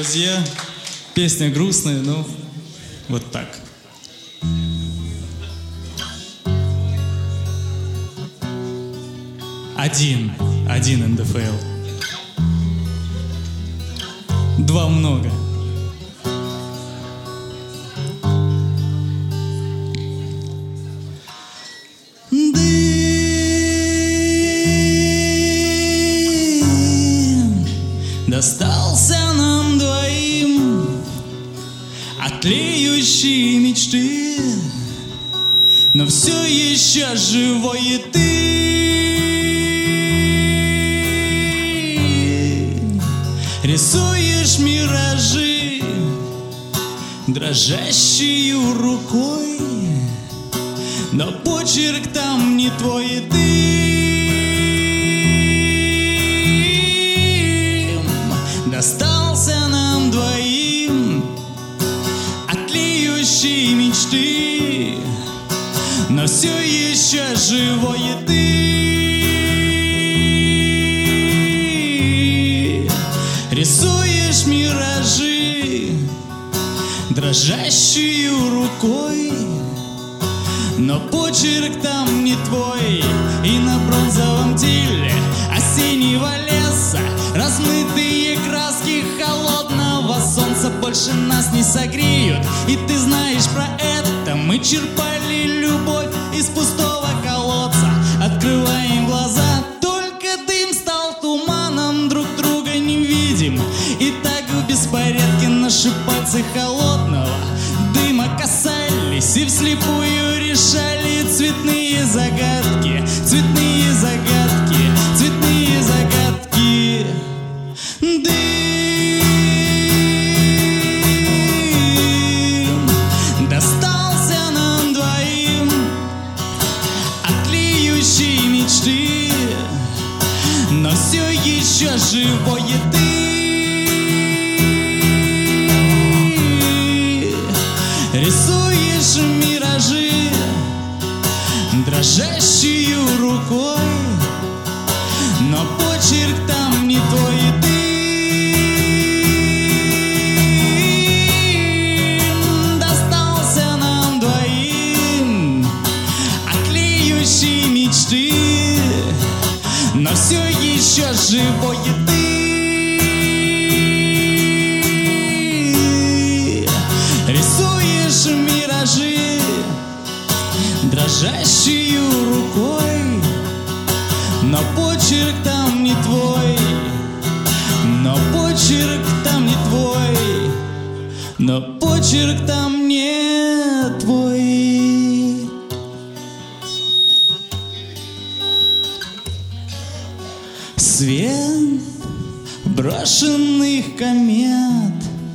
друзья. Песня грустная, но вот так. Один НДФЛ. Два много. Дым достался нам двоим от тлеющей мечты, но все еще живой ты. Рисуешь миражи дрожащей рукой, но почерк там не твой, дым достался нам двоим от тлеющей мечты, но все еще живой ты. Рисуешь миражи дрожащей рукой, но почерк там не твой. И на бронзовом теле осеннего леса размытые краски холодного солнца больше нас не согреют. И ты знаешь про это, мы черпали любовь из пустого колодца. Открываем глаза, только дым стал туманом, друг друга не видим. И так в беспорядке наши пальцы холодного дыма касались и вслепую решали цветные загадки, цветные загадки, цветные загадки. Дым достался нам двоим от тлеющей мечты, но все еще живой ты. Рисуешь миражи дрожащей рукой, но почерк там не твой, дым достался нам двоим от тлеющей мечты, но все еще живой ты. Рисуешь миражи дрожащей рукой, но почерк там не твой, но почерк там не твой, но почерк там не твой. Свет брошенных комет,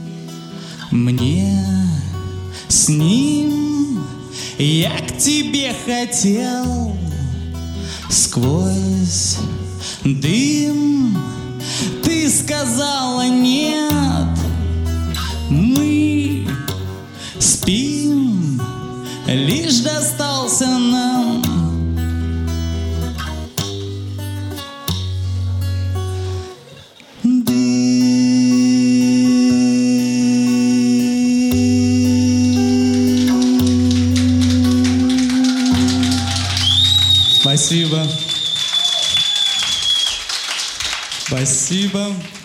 мне с ним я к тебе хотел. Сквозь дым ты сказала нет. Мы спим, лишь достался нам Спасибо. Спасибо.